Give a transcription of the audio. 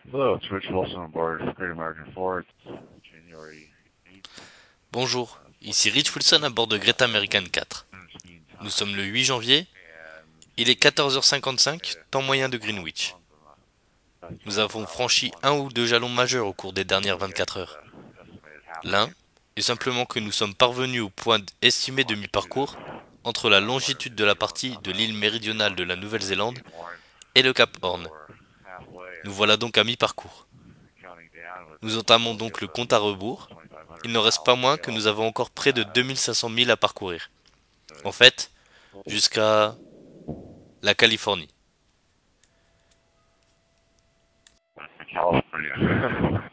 Hello, it's Rich Wilson on board Great American Ford. January 8th, Bonjour, ici Rich Wilson à bord de Great American 4. Steam Nous time, sommes le 8 janvier, and il est we 14h55, made temps moyen de a Greenwich. tons of Nous total avons miles, franchi one un ou deux jalons majeurs au cours des dernières before we get 24 to heures. the estimated halfway L'un est simplement que nous sommes parvenus au point estimé de mi-parcours longitude entre la of part of longitude New de la Zealand, partie South de l'île Island, méridionale de la and Nouvelle-Zélande Cape Horn. et le Cap So Horn. we're halfway, Nous and voilà donc à mi-parcours. counting down with Nous this entamons will donc give le us compte à rebours. 2,500 Il n'en reste pas miles moins to que go. nous avons encore près de Uh, 2500 milles à parcourir. so En it's fait, jusqu'à la Californie. California.